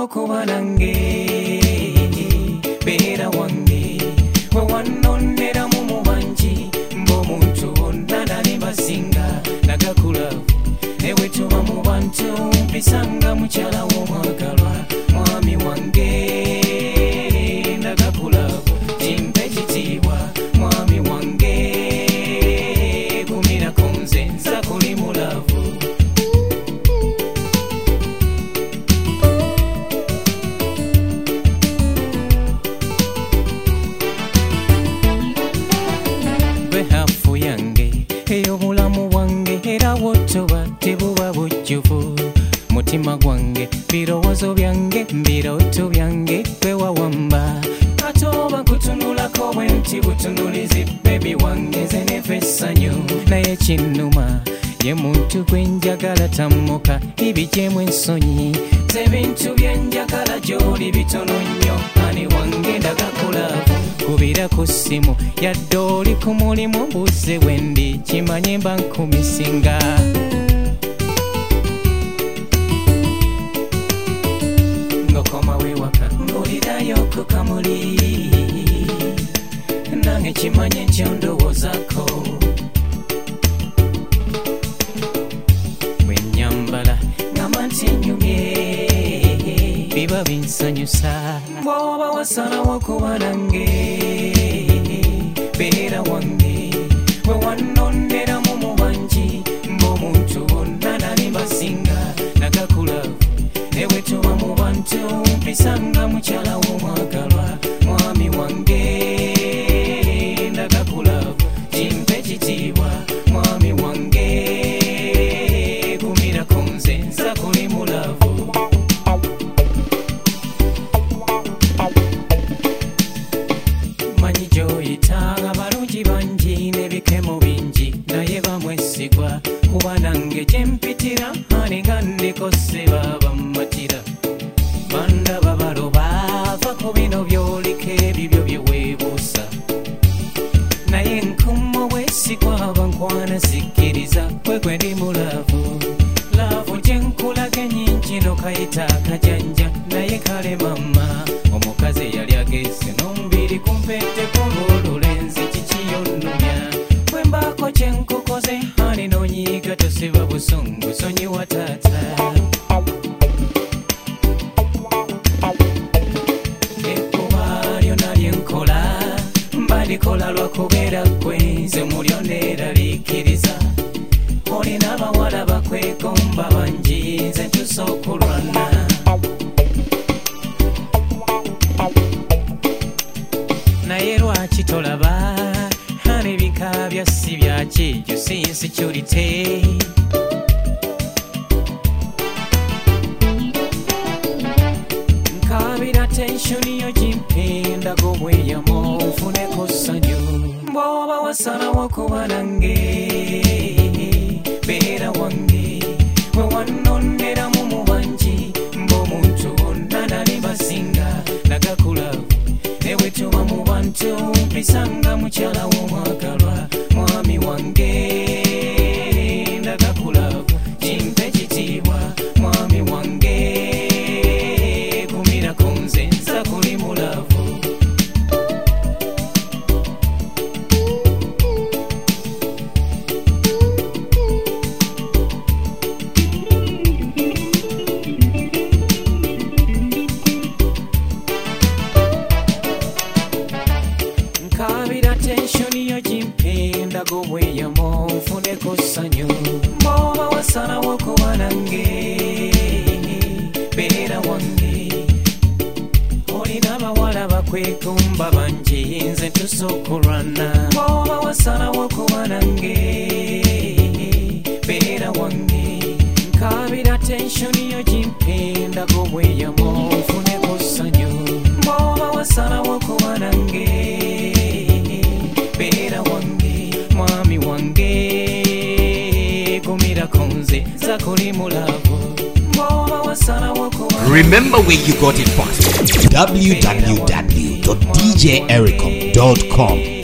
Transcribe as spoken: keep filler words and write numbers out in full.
wokuba nange beera wange we wannondera mu mubanji ng'omuntu bonna nali basinga nagakula ewe tuba mu bantu mpisanga mukyala w'omwagalwa mwami wange nagakula kimpe kitiibwa mwami wange gumirako nze nza kuli mulavu gwe hafu yange ey'obulamu bwange era wotoba tebuba bujjuvu mutima gwange birowoozo byange mbirooto byange gwe wawamba ate oba kutunulako bwe nti butunulizi bebi wange nze nefa essanyu naye kinnuma ye muntu gwe njagala tammuka ibigyemu ensonyi nze bintu bye njagala gy'oli bitono nnyo ani wange ndagakulavu kubira ku ssimu yadde oli ku mulimu mbuze wendi kimanye mba nkumisinga ng'okoma wewaka ng'olirayo ku kamuli nange kimanye nti ondowoozaako bwe nnyambala ngamba nti nnyumye biba binsanyusa bw'oba wasalawo kuba nange beera wange we wannondera mu mubanji ng'omuntu bonna nali basinga nagakula ewe tuba mu bantu mpisanga mukyala w'omwagalwa mwami wange nagakula kimpe kitiibwa mwami wange gumirako nze nza kuli mulavu manyi gy'oyita abalungi bangi n'ebikemo bingi naye bamwesigwa kuba nange gyempitira ani nga ndikose baba mmatira bandaba baloba va ku bino byoliko ebibyo bye weebuusa naye nkumo bwesigwa bankwana sikkiriza gwe gwe ndi mulavu laavu gye nkulaga ennyingi nokayita akajanja naye kale mama omukazi eyali ageze n'omubiri kumpetteko olw'olulenzi kikiyonnumya bwe mbaako kye nkukoze ani n'onyiiga tosiba busungu sonyiwa taata ekkuba lyonna lye nkola mba likola lwakubeera ggwe nze mulyo neeraliikiriza olina abawala bakwegomba bangi nze tusookulwana naye lwaki tolaba ani bika bya si byaki you see insecurity nkabira tensioni yo gimpinda gobweyamo nfuneko ssanyu bw'oba wasalawo kuba nange beera wange we wannondera mu mubanji ng'omuntu bonna nali basinga nagakula ewe tuba mu bantu mpisanga mukyala w'omwagalwa mwami wange nagakula kimpe kitiibwa mwami wange gumirako nze nza kuli mulavu nkabira tensioni yo gimpinda gobweyamo nfuneko ssanyu bw'oba wasalawo kuba nange beera wange olina abawala bakwegomba bangi nze tusookulwana bw'oba wasalawo kuba nange beera wange nkabira tensioni yo gimpinda gobweyamo nfuneko ssanyu bw'oba wasalawo kuba nange beera wange mwami wange gumirako nze nza kuli mulavu bw'oba wasalawo kuba Remember where you got it from. w w w dot d j ericom dot com